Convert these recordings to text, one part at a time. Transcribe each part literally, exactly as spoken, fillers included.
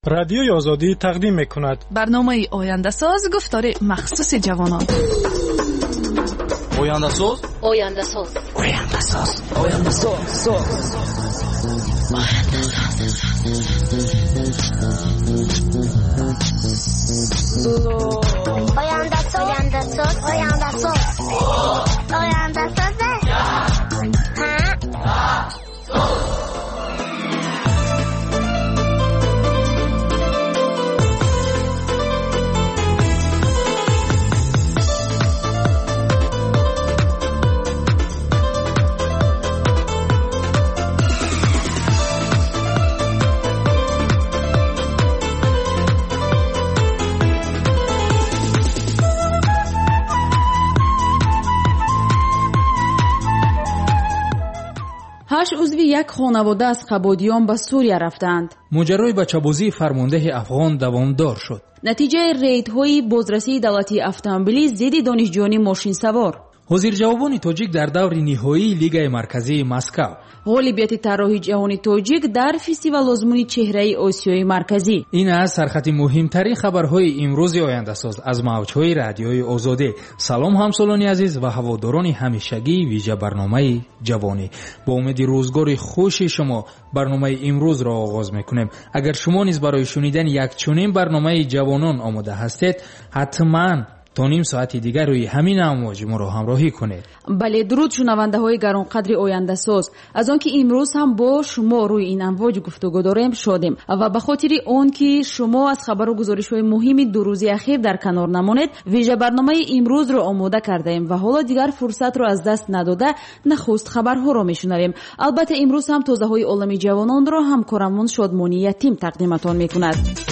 رادیوی آزادی تقدیم می‌کند برنامه آینده ساز گفتار مخصوص جوانان. آینده ساز آینده ساز آینده ساز آینده ساز آینده ساز آینده ساز آینده ساز آینده ساز هشت عضو یک خانواده از قبادیان به سوریه رفتند. ماجرای بچه‌بازی فرمانده افغان دوامدار شد. نتیجه ریدهای بازرسی دولتی اتومبیلی ضد دانشجویان ماشین سوار. حاضر جوابان تاجیک در دور نهایی لیگ مرکزی مسکو. غالبیت طراحی جهانی تاجیک در فستیوال آزمون چهره آسیای مرکزی. این از سرخط مهمترین خبرهای امروز آینده ساز از موجهای رادیوی آزادی. سلام همسالان عزیز و هواداران همیشگی ویژه برنامه جوانی. با امید روزگار خوش شما برنامه امروز را آغاز میکنیم. اگر شما نیز برای شنیدن یک چنین برنامه جوانان آماده هستید، حتما تا نیم ساعت دیگر روی همین امواج ما را همراهی کنید. بله، درود شنونده های گرانقدر آینده ساز. از آن که امروز هم با شما روی این امواج گفتگو داریم شادیم و به خاطر آن که شما از خبر و گزارش های مهم دو روز اخیر در کنار نمانید، ویژه برنامه امروز را آماده کرده ایم و حالا دیگر فرصت را از دست نداده نخست خبرها را میشنویم. البته امروز هم تازه های عالمی جوانان را همکارمون شادمانی یتیم تقدیمتان میکند.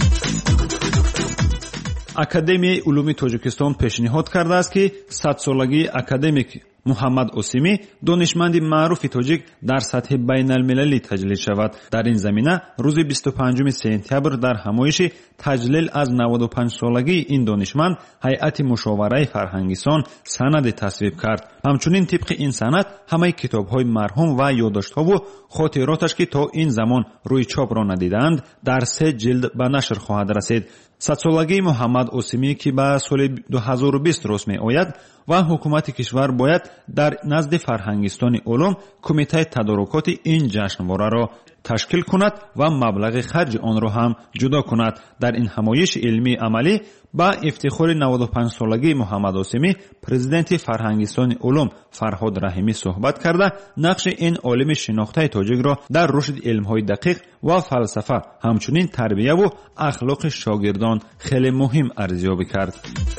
академияи улуми тоҷикистон пешниҳод кардааст ки садсолагии академик муҳаммад осимӣ донишманди маъруфи тоҷик дар сатҳи байналмилалӣ таҷлил шавад. дар ин замина рӯзи бисту панҷуми сентябр дар ҳамоиши таҷлил аз наводу панҷсолагии ин донишманд ҳайати мушовараи фарҳангисон санаде тасвиб кард. ҳамчунин тибқи ин санад ҳамаи китобҳои марҳум ва ёддоштҳову хотироташ ки то ин замон рӯи чопро надидаанд дар се ҷилд ба нашр хоҳад расид. садсолагии муҳаммад осимӣ ки ба соли дуҳазору бист рост меояд ва ҳукумати кишвар бояд дар назди фарҳангистони улум кумитаи тадорукоти ин ҷашнвораро ташкил кунад ва маблағи харҷи онро ҳам ҷудо кунад. дар ин ҳамоиши илмии амалӣ ба ифтихори наводу панҷсолагии муҳаммад осимӣ президенти фарҳангистони улум фарҳод раҳимӣ суҳбат карда нақши ин олими шинохтаи тоҷикро дар рушди илмҳои дақиқ ва фалсафа ҳамчунин тарбияву ахлоқи шогирдон хеле муҳим арзёбӣ кард.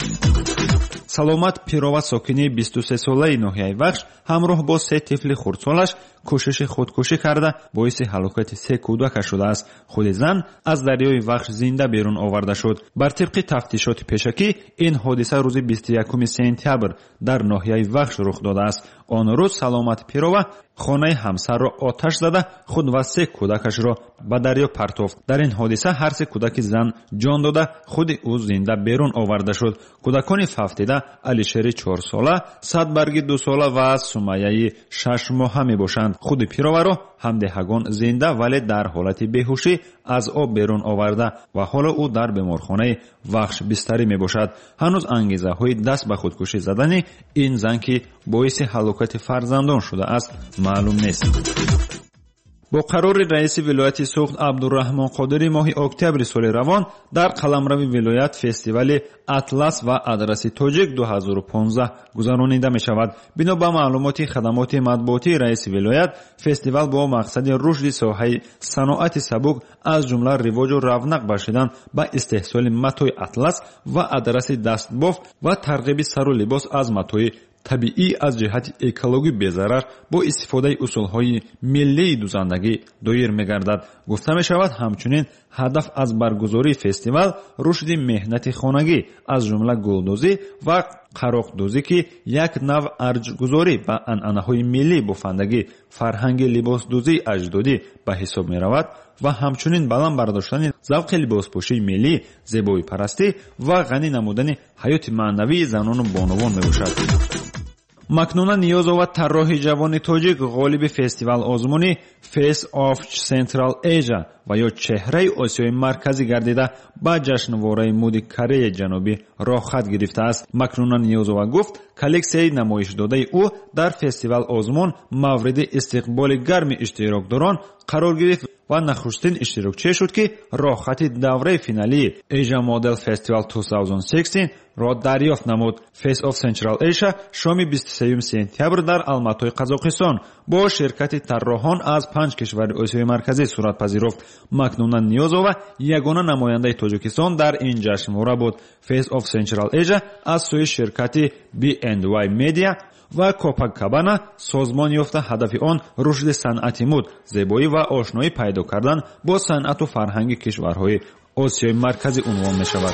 саломат пирова сокини бисту се солаи ноҳияи вахш ҳамроҳ бо се тифли хурдсолаш кӯшиши худкушӣ карда боиси ҳалокати се кӯдака шудааст. худи зан аз дарёи вахш зинда берун оварда шуд. бар тибқи тафтишоти пешакӣ ин ҳодиса рӯзи бисту якуми сентябр дар ноҳияи вахш рух додааст. он рӯз саломат пирова хонаи ҳамсарро оташ зада худ ва се кӯдакашро ба дарё партофт. дар ин ҳодиса ҳар се кӯдаки зан ҷон дода худи ӯ зинда берун оварда шуд. кӯдакони фафтида алишери чорсола, садбарги дусола ва сумайяи шашмоҳа мебошанд. худи пироваро ҳамдеҳагон зинда вале дар ҳолати беҳушӣ аз об берун оварда ва ҳоло ӯ дар беморхонаи вахш бистарӣ мебошад. ҳанӯз ангезаҳои даст ба худкушӣ задани ин зан ки боиси ҳалокати фарзандон шудааст маълум нест. бо қарори раиси вилояти суғд абдураҳмон қодирӣ моҳи октябри соли равон дар қаламрави вилоят фестивали атлас ва адраси тоҷик дуҳазору понздаҳ гузаронида мешавад. бино ба маълумоти хадамоти матбуотии раиси вилоят, фестивал бо мақсади рушди соҳаи саноати сабук аз ҷумла ривоҷу равнақ бахшидан ба истеҳсоли матои атлас ва адраси дастбофт ва тарғиби сару либос аз матои табиӣ аз ҷиҳати экологӣ безарар бо истифодаи усулҳои миллии дузандагӣ доир мегардад. гуфта мешавад ҳамчунин ҳадаф аз баргузории фестивал рушди меҳнати хонагӣ аз ҷумла гулдозӣ ва қароқдозӣ ки як нав арҷгузорӣ ба анъанаҳои миллӣ бофандагӣ фарҳанги либосдӯзии аҷдодӣ ба ҳисоб меравад ва ҳамчунин баланд бардоштани завқи либоспӯшии миллӣ, зебоипарастӣ ва ғанӣ намудани ҳаёти маънавии занону бонувон мебошад. макнуна ниёзова тарроҳи ҷавони тоҷик ғолиби фестивал озмуни Face of Central Asia ва ё чеҳраи Осиёи марказӣ гардида ба ҷашнвораи муди Кореяи ҷанубӣ роҳхат гирифтааст. Макнуна ниёзова гуфт, коллексияи намоишдодаи ӯ дар фестивал озмун мавриди истиқболи гарми иштирокдорон қарор гирифт ва нахустин иштирокчие шуд, ки роҳхати давраи финалии Asia Model Festival twenty sixteen ро дарёфт намуд. Face of Central Asia шоми бисту сеюм сентябр дар Алматои Қазоқистон бо ширкати тарроҳон аз панҷ кишвари Осиёи марказӣ сурат пазируфт. Макнуна ниёзова ягона намояндаи Тоҷикистон дар ин ҷашнвора буд. Face of Central Asia аз сӯи ширкати би энд вай Media ва Copacabana созмон ёфта ҳадафи он рушди санъати муд, зебоӣ ва ошноӣ пайдо кардан бо санъату фарҳанги кишварҳои Осиёи марказӣ унвон мешавад.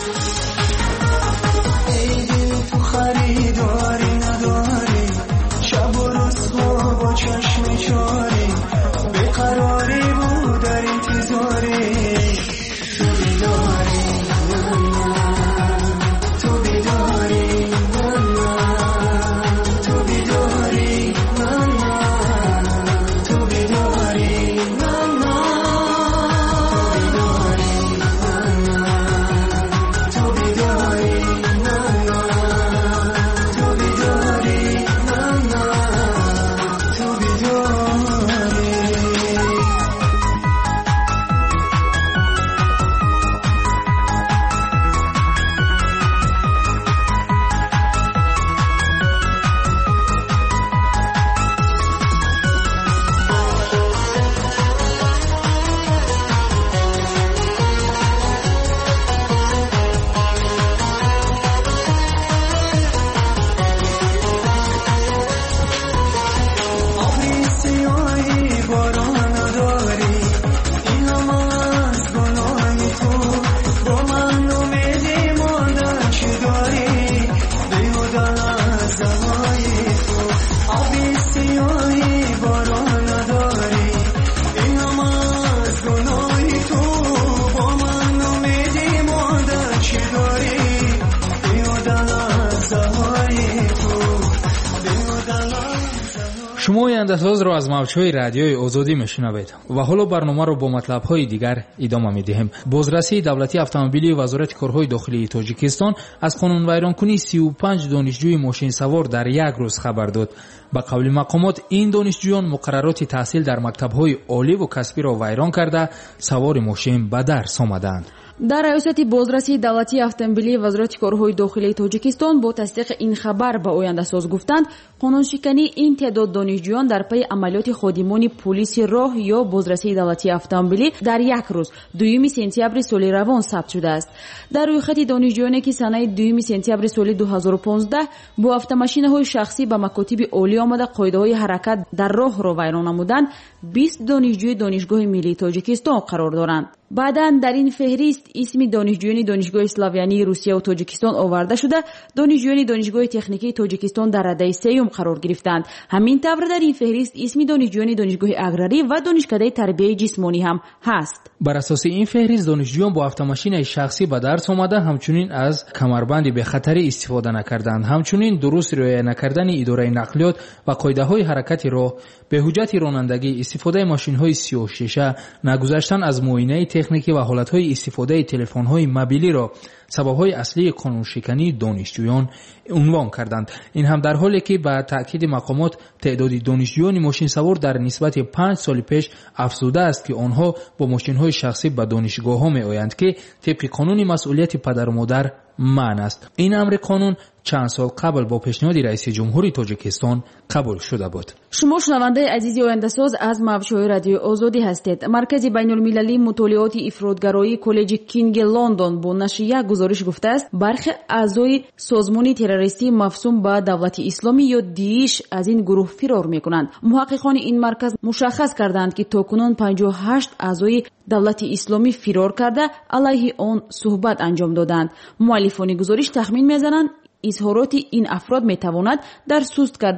шумо ояндасозро аз мавҷҳои радиои озодӣ мешунавед ва ҳоло барномаро бо матлабҳои дигар идома медиҳем. бозрасии давлатии автомобилии вазорати корҳои дохилии тоҷикистон аз қонунвайронкунии сию панҷ донишҷӯи мошинсавор дар як рӯз хабар дод. ба қавли мақомот ин донишҷӯён муқаррароти таҳсил дар мактабҳои оливу касбиро вайрон карда савори мошин ба дарс омаданд. дар раёсати бозрасии давлатии автомобилии вазорати корҳои дохилии тоҷикистон бо тасдиқи ин хабар ба ояндасоз гуфтанд, қонуншикании ин теъдод донишҷӯён дар пайи амалиёти ходимони полиси роҳ ё бозрасии давлатии автомобилӣ дар як рӯз дуюми сентябри соли равон сабт шудааст. дар рӯйхати донишҷӯёне ки санаи дуюми сентябри соли дуҳазору понздаҳ бо автомашинаҳои шахсӣ ба макотиби олӣ омада қоидаҳои ҳаракат дар роҳро вайрон намуданд, бист донишҷӯи донишгоҳи миллии Тоҷикистон қарор доранд. баъдан дар ин феҳрист исми донишҷӯёни донишгоҳи славянии Русия ва Тоҷикистон оварда шуда, донишҷӯёни донишгоҳи техникии Тоҷикистон дар радаи сеюм қарор гирифтанд. ҳамин тавр дар ин феҳрист исми донишҷӯёни донишгоҳи аграрӣ ва донишкадаи тарбияи ҷисмонӣ ҳам ҳаст. бар асоси ин феҳрист донишҷӯён бо автомашинаи шахсӣ ба дарс омада, ҳамчунин аз камарбанди бехатарӣ истифода накарданд, ҳамчунин дуруст риоя накардани идораи нақлиёт ва қоидаҳои ҳаракати роҳ, беҳуҷҷати ронандагӣ, истифодаи машинҳои сиёҳшиша, нагузаштан аз муоинаи техникӣ ва ҳолатҳои истифодаи телефонҳои мобилиро сабабҳои аслии қонуншикании донишҷӯён унвон карданд. ин ҳам дар ҳоле ки ба таъкиди мақомот теъдоди донишҷӯёни мошинсавор дар нисбати панҷ соли пеш афзудааст, ки онҳо бо мошинҳои шахсӣ ба донишгоҳҳо меоянд, ки тибқи қонуни масъулияти падару модар манъ аст. ин амри қонун чанд сол қабл бо пешниҳоди раиси ҷумҳури Тоҷикистон қабул шуда буд. шумо шунавандаи азизи ояндасоз аз мавҷҳои радиои озодӣ ҳастед. маркази байнулмилалии мутолиоти ифротгароии коллеҷи Кинги Лондон бо нашри як гузориш гуфтааст, бархи аъзои созмони террористии мафсум ба давлати исломӣ ё Дииш аз ин гурӯҳ фирор мекунанд. муҳаққиқони ин марказ мушаххас карданд, ки токунун панҷоҳу ҳашт аъзои давлати исломӣ фирор карда алайҳи он суҳбат анҷом доданд. муаллифони гузориш тахмин мезананд, изҳороти ин афрод метавонад дар суст кардани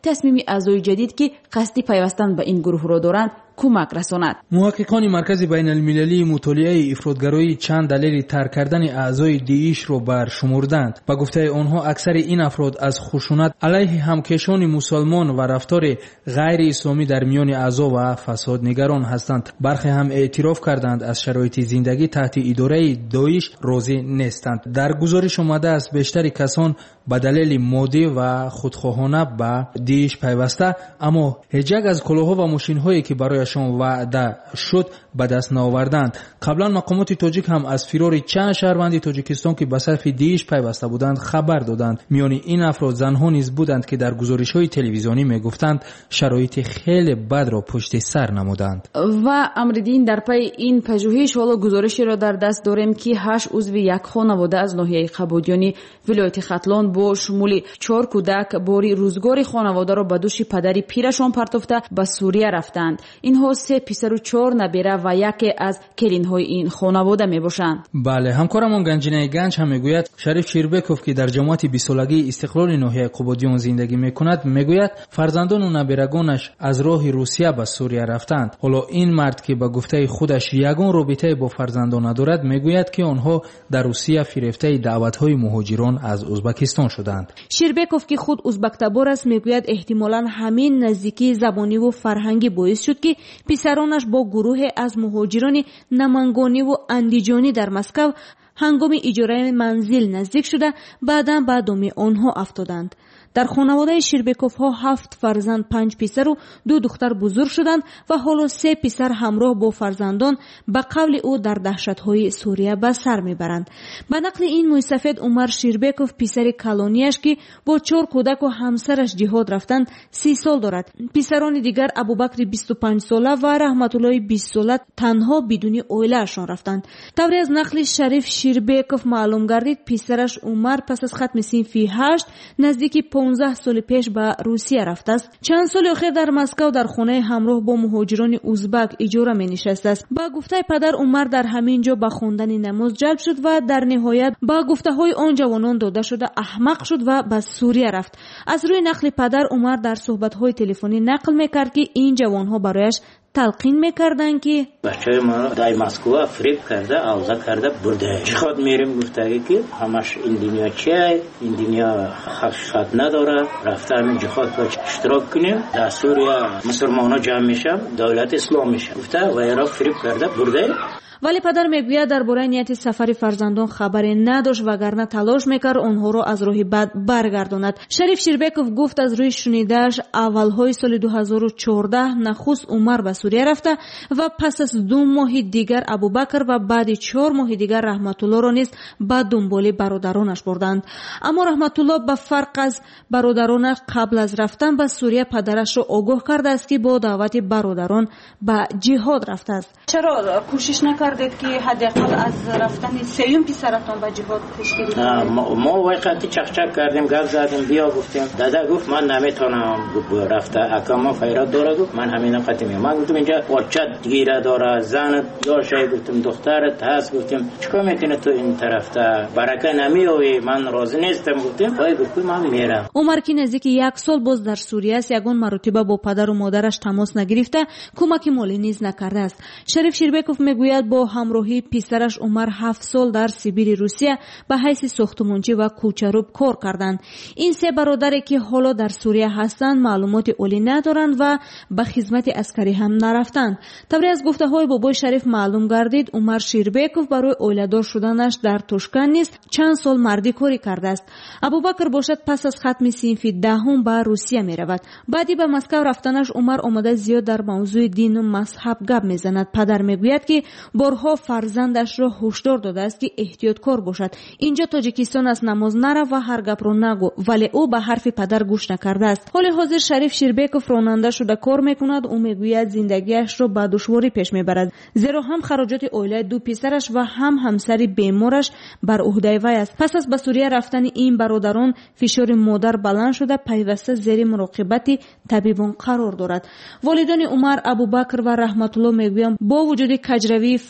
تصمیم اعضای جدید که قصد پیوستن به این گروه را دارند کمک رساند. محققان مرکز بین المللی مطالعه افراطگرایی چند دلیل ترک کردن اعضای داعش را برشمردند. با گفته آنها اکثر این افراد از خشونت علیه همکشان مسلمان و رفتار غیر اسلامی در میان اعضا و فساد نگران هستند. برخی هم اعتراف کردند از شرایط زندگی تحت اداره داعش راضی نیستند. در گزارش آمده است بیشتر کسان به دلیل مادی و خودخواهانه به داعش پیوسته، اما هیچ یک از کلاه‌ها و ماشین‌هایی که برایشان وعده شد به دست نآوردند. قبلا مقامات تاجیک هم از فرار چند شهروند تاجیکستان که به صف داعش پیوسته بودند خبر دادند. میان این افراد زنها نیز بودند که در گزارش‌های تلویزیونی میگفتند شرایط خیلی بد را پشت سر نمودند. و امردین در پی این پژوهش حالا گزارشی را در دست داریم که هشت عضو یک خانواده از ناحیه قبادیانی ولایت ختلان با شمول چهار کودک باری روزگار خانواده را به دوش پدری پیرشان پرتافته به سوریه رفتند. اینها سه پسر و چهار نبیره و یکی از کلین‌های این خانواده میباشند. بله، همکارمون گنجینه گنج هم میگوید شریف شیربکوف که در جماعت بیست سالگی استقلال ناحیه قبادیان زندگی میکند میگوید فرزندان و نبیرگانش از راه روسیه به سوریه رفتند. حالا این مرد که به گفته خودش یگان رابطه با فرزندان ندارد میگوید که آنها در روسیه فریفته دعوت‌های مهاجران از ازبکستان شدند. شیربکوف که خود ازبک تبار است میگوید احتمالاً همین نزدیکی زبانی و فرهنگی باعث شد که پسرانش با گروه از مهاجران نمنگانی و اندیجانی در مسکو هنگام اجاره منزل نزدیک شده بعدا به دام آنها افتادند. در خانواده شیربکوف ها هفت فرزند، پنج پسر و دو دختر بزرگ شدند و حالا سه پسر همراه با فرزندان به قول او در دهشت‌های سوریه به سر میبرند. به نقل این موسفید عمر شیربکوف پسر کلانیش که با چهار کودک و همسرش جهاد رفتند سی سال دارد. پسران دیگر ابوبکر بیست و پنج ساله و رحمت الله بیست ساله تنها بدون عائله‌شان رفتند. طوری از نقل شریف شیربکوف معلوم گردید پسرش عمر پس از ختم صنف هشت نزدیک پانزده سال پیش به روسیه رفته است. چند سال اخیر در مسکو در خانه همراه با مهاجران ازبک اجاره می نشسته است. با گفته پدر عمر در همین جا به خواندن نماز جلب شد و در نهایت با گفته های آن جوانان داده شده احمق شد و به سوریه رفت. از روی نقل پدر عمر در صحبت های تلفنی نقل میکرد که این جوانها برایش تلقین میکردن که بچه ما در مسکو فریب کرده، عوضه کرده برده. جهاد میریم گفته که همش این دنیا چیه؟ این دنیا حقیقت نداره. رفته همین جهاد با اشتراک کنیم. در سوریه مسلمانا جمع میشن، دولت اسلام میشه. گفته و ایران فریب کرده برده. ولی پدر میگوید درباره نیت سفر فرزندان خبری نداشت وگرنه تلاش میکرد آنها را از راه بد برگرداند. شریف شیربکوف گفت از روی شنیده‌اش اولهای سال دو هزار و چهارده نخست عمر به سوریه رفته و پس از دو ماه دیگر ابوبکر و بعد چهار ماه دیگر رحمت الله را نیز به دنبال برادرانش بردند. اما رحمت الله به فرق از برادرانش قبل از رفتن به سوریه پدرش را آگاه کرده است که با دعوت برادران به جهاد رفته است. چرا کوشش نکردید که حداقل از رفتن سیوم پسرتون به جهاد پیش گیری کنید؟ ما وقتی چخچک کردیم، گپ زدیم، بیا گفتیم. دادا گفت من نمیتونم رفته اکاما خیرات داره. گفت من همین قطعی من گفتم اینجا بچت گیره داره، زن یا شای گفتم دخترت هست. گفتیم چیکار میکنه تو این طرف تا برکه نمیوی؟ من راضی نیستم. گفتیم وای گفت من میرم. عمر که نزدیک یک سال باز در سوریه است یگان مرتبه با پدر و مادرش تماس نگرفته، کمک مالی نیز نکرده است. شریف شیربکوف میگوید با همراهی پسرش عمر هفت سال در سیبیر روسیه به حیث ساختمانچی و کوچروب کار کردند. این سه برادری که حالا در سوریه هستند معلومات عالی ندارند و به خدمت عسکری هم نرفتند. طوری از گفته های بابای شریف معلوم گردید عمر شیربکوف برای عائله‌دار شدنش در توشکن نیست چند سال مردی کاری کرده است. ابوبکر باشد پس از ختم صنف دهم به روسیه می رود. بعدی به مسکو رفتنش عمر آمده زیاد در موضوع دین و مذهب گپ میزند. پدر میگوید که بارها فرزندش را هشدار داده است که احتیاطکار باشد. اینجا تاجیکستان است، نماز نرو و هر گپ رو نگو، ولی او به حرف پدر گوش نکرده است. حال حاضر شریف شیربکوف راننده شده کار میکند. او میگوید زندگیش را با دشواری پیش میبرد، زیرا هم خراجات عائله دو پسرش و هم همسر بیمارش بر عهده وی است. پس از به سوریه رفتن این برادران فشار مادر بلند شده پیوسته زیر مراقبت طبیبان قرار دارد. والدان عمر ابوبکر و رحمت الله میگویند با وجود کجروی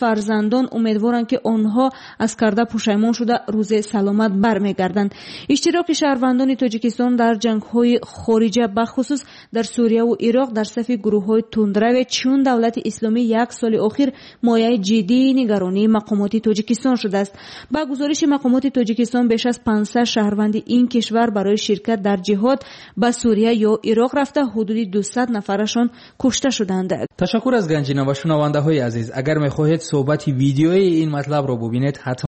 фарзандон умедворанд ки онҳо аз карда пушаймон шуда рӯзе саломат бармегарданд. иштироки шаҳрвандони тоҷикистон дар ҷангҳои хориҷа бахусус дар сурияву ироқ дар сафи гурӯҳҳои тундраве чун давлати исломӣ як соли охир мояи ҷиддии нигаронии мақомоти тоҷикистон шудааст. ба гузориши мақомоти тоҷикистон беш аз панҷсад шаҳрванди ин кишвар барои ширкат дар ҷиҳод ба сурия ё ироқ рафта ҳудуди дусад нафарашон кушта шуданд. ташаккур аз ганҷина ва шунавандаҳои азиз. агар мехоҳед суҳбати видеои ин матлабро бубинед, ҳатман